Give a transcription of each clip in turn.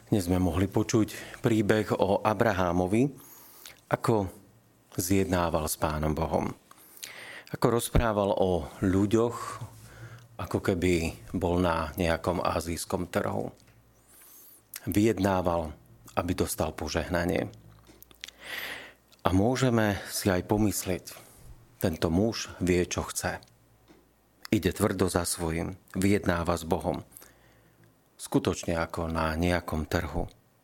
Dnes sme mohli počuť príbeh o Abrahámovi, ako zjednával s Pánom Bohom. Ako rozprával o ľuďoch, ako keby bol na nejakom ázijskom trhu. Vyjednával, aby dostal požehnanie. A môžeme si aj pomyslieť, tento muž vie, čo chce. Ide tvrdo za svojím, vyjednáva s Bohom. Skutočne ako na nejakom trhu.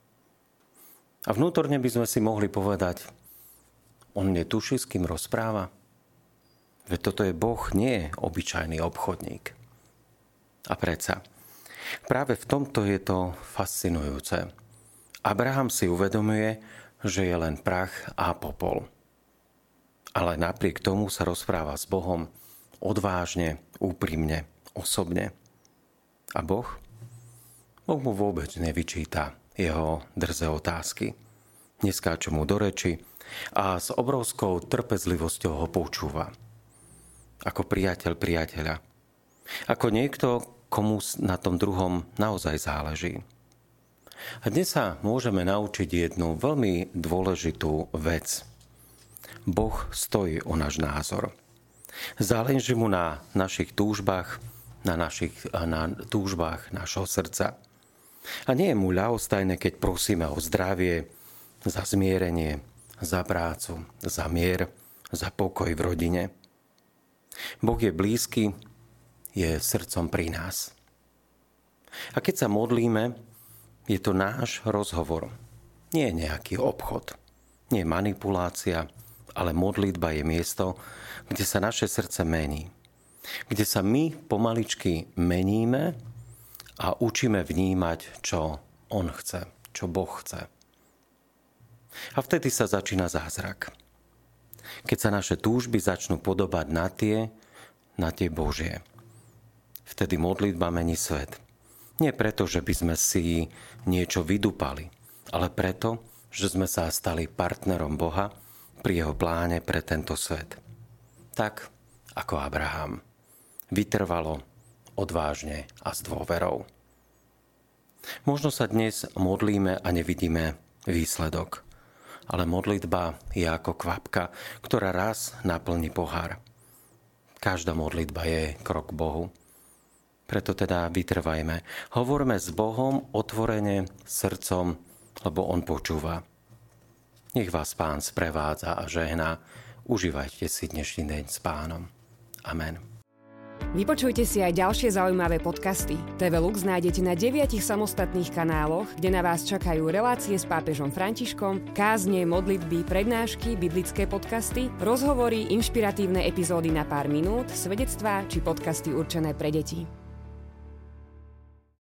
A vnútorne by sme si mohli povedať, on netuší, s kým rozpráva. Veď toto je Boh, nie obyčajný obchodník. A predsa, práve v tomto je to fascinujúce. Abraham si uvedomuje, že je len prach a popol. Ale napriek tomu sa rozpráva s Bohom odvážne, úprimne, osobne. A Boh mu vôbec nevyčíta jeho drzé otázky. Neskáče mu do reči a s obrovskou trpezlivosťou ho počúva. Ako priateľ priateľa. Ako niekto, komu na tom druhom naozaj záleží. A dnes sa môžeme naučiť jednu veľmi dôležitú vec. Boh stojí o náš názor. Záleží mu na našich túžbách, na túžbách našho srdca. A nie je mu ľahostajné, keď prosíme o zdravie, za zmierenie, za prácu, za mier, za pokoj v rodine. Boh je blízky, je srdcom pri nás. A keď sa modlíme, je to náš rozhovor. Nie je nejaký obchod, nie je manipulácia, ale modlitba je miesto, kde sa naše srdce mení. Kde sa my pomaličky meníme a učíme vnímať, čo on chce, čo Boh chce. A vtedy sa začína zázrak. Keď sa naše túžby začnú podobať na tie Božie. Vtedy modlitba mení svet. Nie preto, že by sme si niečo vydupali, ale preto, že sme sa stali partnerom Boha pri jeho pláne pre tento svet. Tak ako Abraham. Vytrvalo, odvážne a s dôverou. Možno sa dnes modlíme a nevidíme výsledok, ale modlitba je ako kvapka, ktorá raz naplní pohár. Každá modlitba je krok k Bohu. Preto teda vytrvajme. Hovorme s Bohom otvorene srdcom, lebo on počúva. Nech vás Pán sprevádza a žehná. Užívajte si dnešný deň s Pánom. Amen. Vypočujte si aj ďalšie zaujímavé podcasty. TV Lux nájdete na 9 samostatných kanáloch, kde na vás čakajú relácie s pápežom Františkom, kázne, modlitby, prednášky, biblické podcasty, rozhovory, inšpiratívne epizódy na pár minút, svedectvá či podcasty určené pre deti.